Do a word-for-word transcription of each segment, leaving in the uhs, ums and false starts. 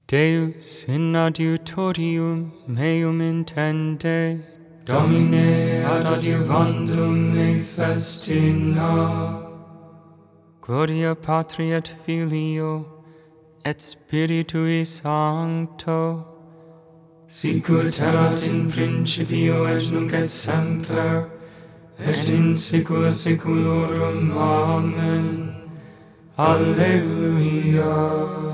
Deus in adiutorium meum intende, Domine ad adiuvandum me festina. Gloria Patri et Filio, et Spiritui Sancto, sicut erat in principio et nunc et semper, et in saecula saeculorum. Amen. Alleluia.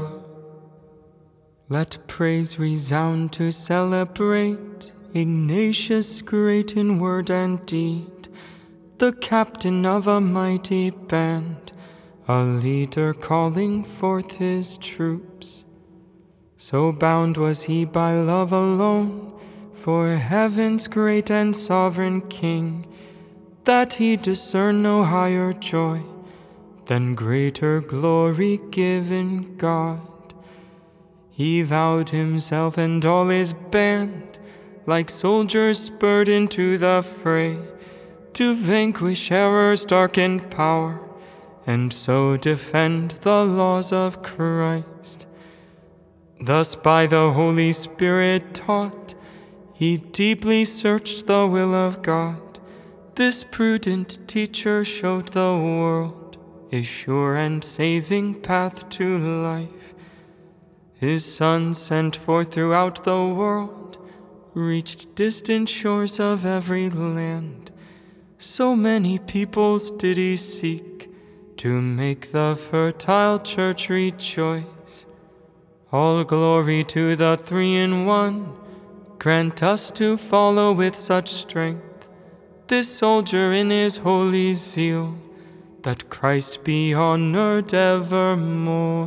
Let praise resound to celebrate Ignatius great in word and deed, the captain of a mighty band, a leader calling forth his troops. So bound was he by love alone for heaven's great and sovereign King, that he discerned no higher joy than greater glory given God. He vowed himself and all his band, like soldiers spurred into the fray, to vanquish error's darkened power, and so defend the laws of Christ. Thus by the Holy Spirit taught, he deeply searched the will of God. This prudent teacher showed the world a sure and saving path to life. His Son, sent forth throughout the world, reached distant shores of every land. So many peoples did he seek, to make the fertile church rejoice. All glory to the Three-in-One, grant us to follow with such strength this soldier in his holy zeal, that Christ be honored evermore.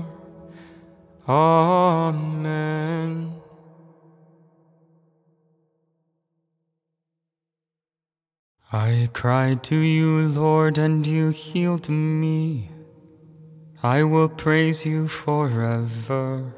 Amen. I cried to you, Lord, and you healed me. I will praise you forever.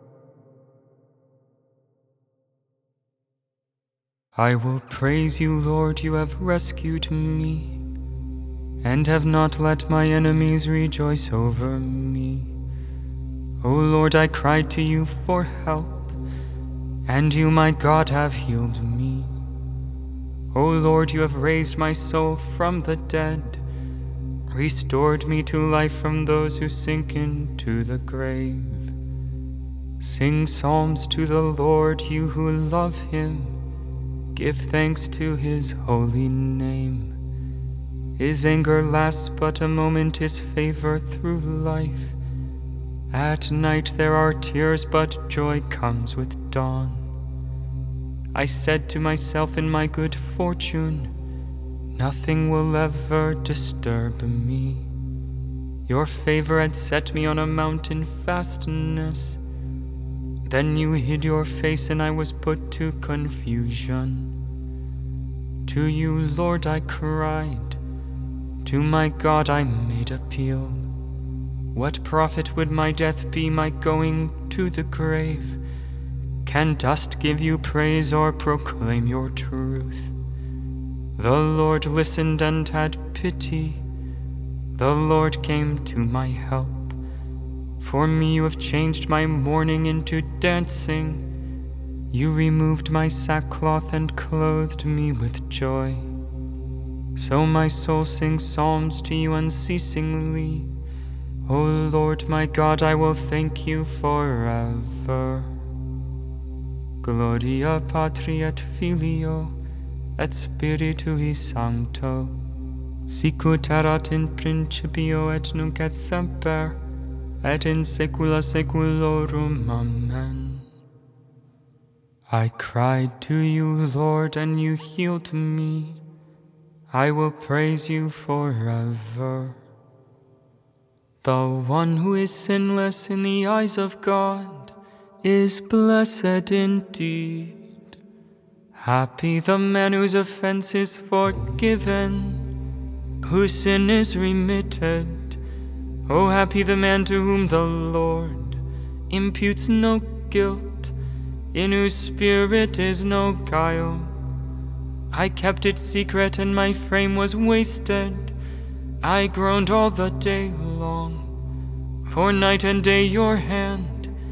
I will praise you, Lord, you have rescued me, and have not let my enemies rejoice over me. O Lord, I cried to you for help, and you, my God, have healed me. O Lord, you have raised my soul from the dead, restored me to life from those who sink into the grave. Sing psalms to the Lord, you who love him. Give thanks to his holy name. His anger lasts but a moment, his favor through life. At night there are tears, but joy comes with dawn. I said to myself in my good fortune, nothing will ever disturb me. Your favor had set me on a mountain fastness. Then you hid your face and I was put to confusion. To you, Lord, I cried. To my God I made appeal. What profit would my death be, my going to the grave? Can dust give you praise or proclaim your truth? The Lord listened and had pity. The Lord came to my help. For me you have changed my mourning into dancing. You removed my sackcloth and clothed me with joy. So my soul sings psalms to you unceasingly. O Lord my God, I will thank you forever. Gloria Patri et Filio, et Spiritui Sancto, sicut erat in principio et nunc et semper, et in saecula saeculorum. Amen. I cried to you, Lord, and you healed me. I will praise you forever. The one who is sinless in the eyes of God is blessed indeed. Happy the man whose offense is forgiven, whose sin is remitted. Oh, happy the man to whom the Lord imputes no guilt, in whose spirit is no guile. I kept it secret and my frame was wasted. I groaned all the day long, for night and day your hand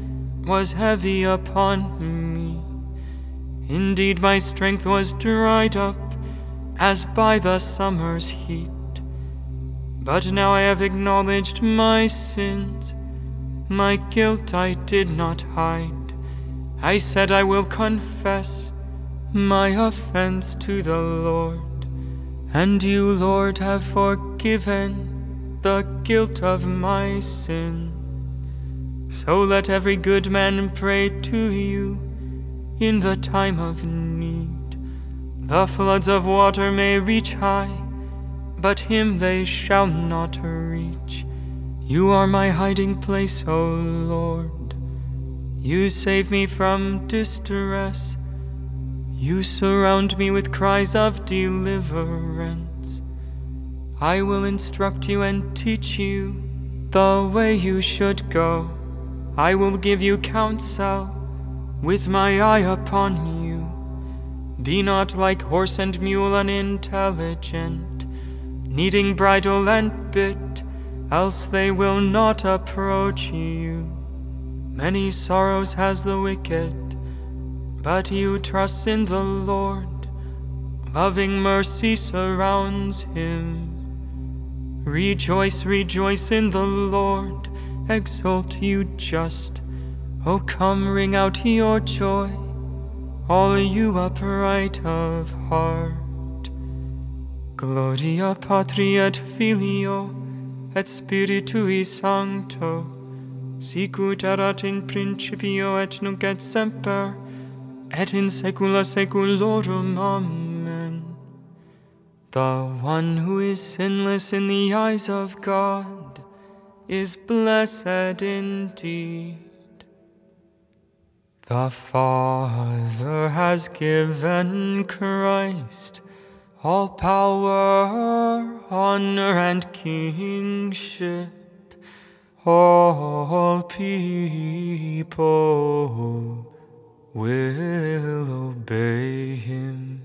was heavy upon me. Indeed, my strength was dried up as by the summer's heat. But now I have acknowledged my sins. My guilt I did not hide. I said I will confess my offense to the Lord. And you, Lord, have forgiven the guilt of my sin. So let every good man pray to you in the time of need. The floods of water may reach high, but him they shall not reach. You are my hiding place, O Lord. You save me from distress. You surround me with cries of deliverance. I will instruct you and teach you the way you should go. I will give you counsel with my eye upon you. Be not like horse and mule unintelligent, needing bridle and bit, else they will not approach you. Many sorrows has the wicked, but you trust in the Lord. Loving mercy surrounds him. Rejoice, rejoice in the Lord. Exult, you just. Oh, come, ring out your joy, all you upright of heart. Gloria Patri et Filio et Spiritui Sancto, sicut erat in principio et nunc et semper, et in saecula saeculorum. Amen. The one who is sinless in the eyes of God is blessed indeed. The Father has given Christ all power, honor, and kingship. All people will obey him.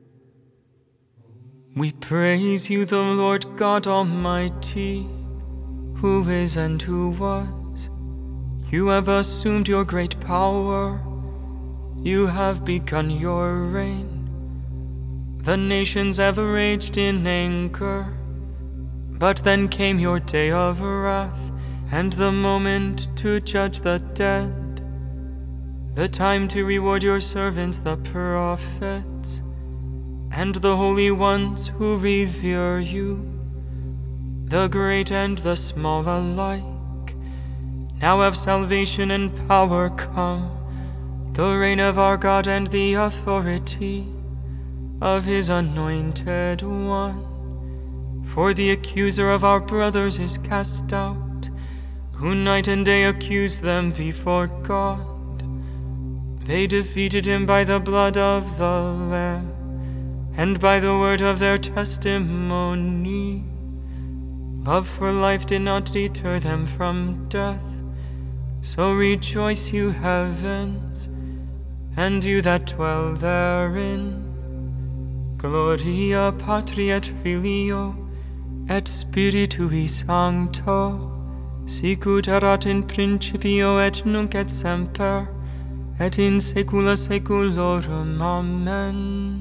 We praise you, the Lord God Almighty, who is and who was. You have assumed your great power. You have begun your reign. The nations have raged in anger, but then came your day of wrath, and the moment to judge the dead, the time to reward your servants, the prophets, and the holy ones who revere you, the great and the small alike. Now have salvation and power come, the reign of our God and the authority of his anointed one. For the accuser of our brothers is cast out, who night and day accused them before God. They defeated him by the blood of the Lamb, and by the word of their testimony. Love for life did not deter them from death. So rejoice, you heavens, and you that dwell therein. Gloria Patri et Filio et Spiritui Sancto, sicut erat in principio et nunc et semper, et in saecula saeculorum. Amen.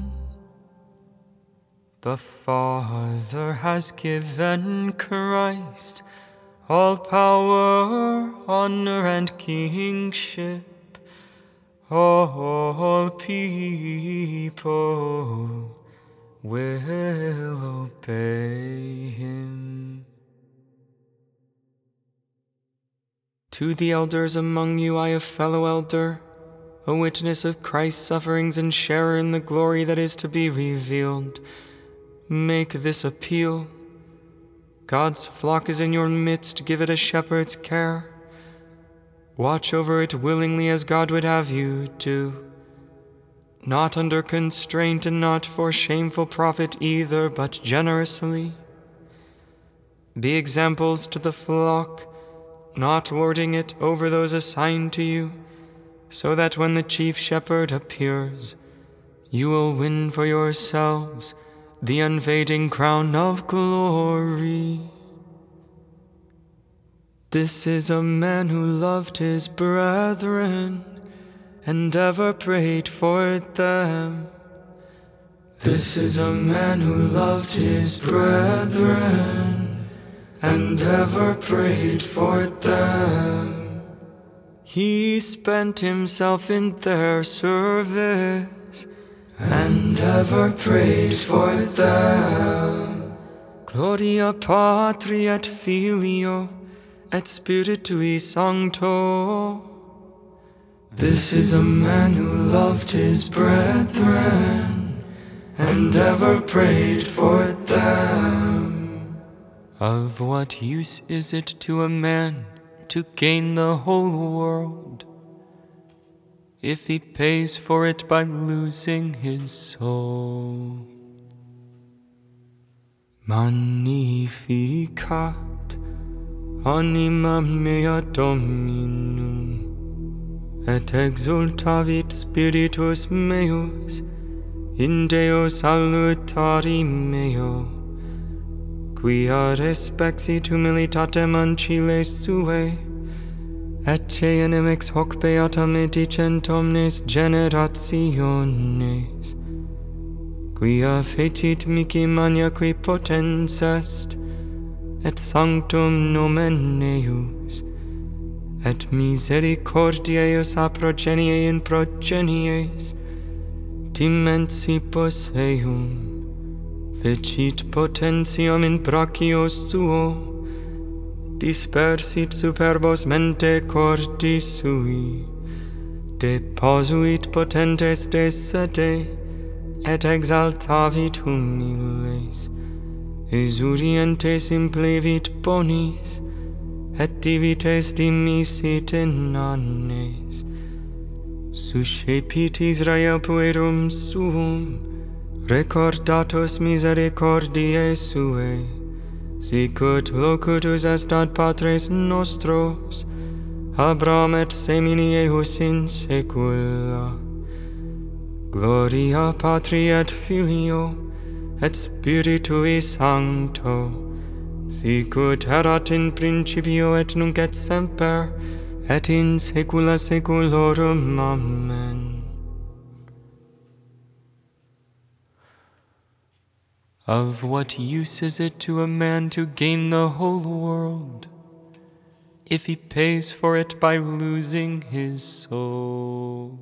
The Father has given Christ all power, honor, and kingship. All people will obey him. To the elders among you I, a fellow elder, a witness of Christ's sufferings and sharer in the glory that is to be revealed, make this appeal. God's flock is in your midst, give it a shepherd's care. Watch over it willingly as God would have you do, not under constraint and not for shameful profit either, but generously. Be examples to the flock, not lording it over those assigned to you, so that when the chief shepherd appears, you will win for yourselves the unfading crown of glory. This is a man who loved his brethren and ever prayed for them. This is a man who loved his brethren and ever prayed for them. He spent himself in their service and ever prayed for them. Gloria Patri et Filio et Spiritui Sancto. This is a man who loved his brethren and ever prayed for them. Of what use is it to a man to gain the whole world if he pays for it by losing his soul? Magnificat anima mea Dominum, et exultavit spiritus meus in Deo salutari meo, quia respexit humilitatem ancile sue, et cenem ex hoc beata medicent omnes generationes, quia fecit mihi maniaque potens est, et sanctum nomen eius, et misericordia eius a progenie in progenies, dimensibus eum, fecit potentiam in brachio suo, dispersit superbos mente cordis sui, deposuit potentes de sede, et exaltavit humiles, exurientes implevit bonis, et divites dimisit in annes. Suscepit Israel puerum suum, recordatus misericordiae suae, sicut locutus est ad patres nostros, Abraham et semini ejus in saecula. Gloria Patri et Filio, et Spiritui Sancto, sicut erat in principio et nunc et semper, et in saecula saeculorum. Amen. Of what use is it to a man to gain the whole world, if he pays for it by losing his soul?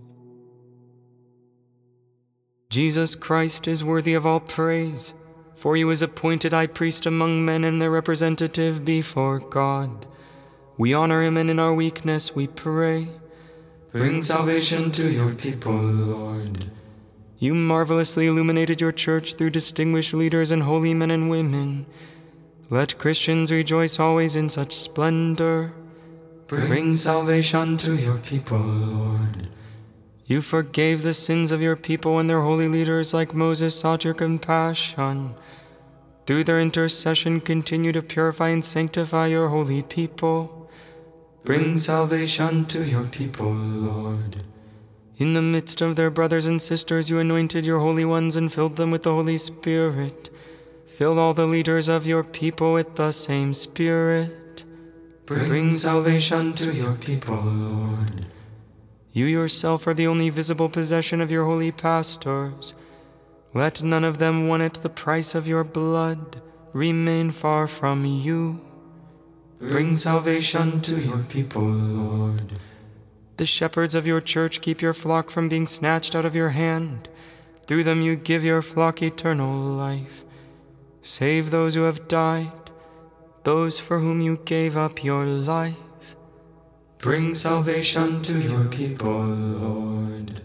Jesus Christ is worthy of all praise, for he was appointed high priest among men and their representative before God. We honor him, and in our weakness we pray. Bring salvation to your people, Lord. You marvelously illuminated your church through distinguished leaders and holy men and women. Let Christians rejoice always in such splendor. Bring salvation to your people, Lord. You forgave the sins of your people when their holy leaders like Moses sought your compassion. Through their intercession, continue to purify and sanctify your holy people. Bring salvation to your people, Lord. In the midst of their brothers and sisters, you anointed your holy ones and filled them with the Holy Spirit. Fill all the leaders of your people with the same Spirit. Bring salvation to your people, Lord. You yourself are the only visible possession of your holy pastors. Let none of them won at the price of your blood remain far from you. Bring salvation to your people, Lord. The shepherds of your church keep your flock from being snatched out of your hand. Through them you give your flock eternal life. Save those who have died, those for whom you gave up your life. Bring salvation to your people, Lord.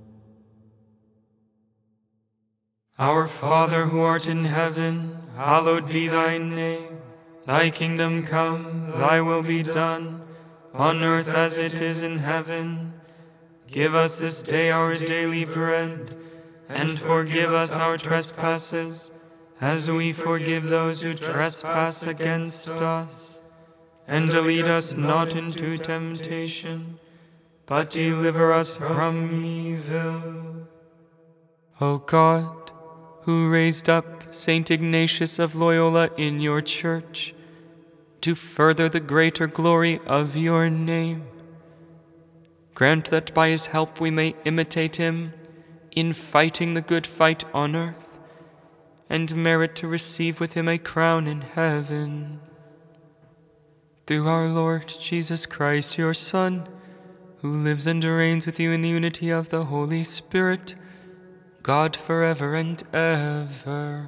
Our Father who art in heaven, hallowed be thy name. Thy kingdom come, thy will be done, on earth as it is in heaven. Give us this day our daily bread, and forgive us our trespasses, as we forgive those who trespass against us. And lead us not into temptation, but deliver us from evil. O God, who raised up Saint Ignatius of Loyola in your church, to further the greater glory of your name. Grant that by his help we may imitate him in fighting the good fight on earth, and merit to receive with him a crown in heaven. Through our Lord Jesus Christ, your Son, who lives and reigns with you in the unity of the Holy Spirit, God forever and ever.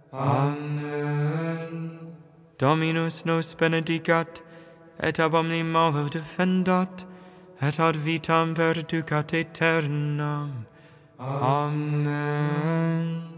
Amen. Dominus nos benedicat, et ab omni malo defendat, et ad vitam perducat aeternam. Amen.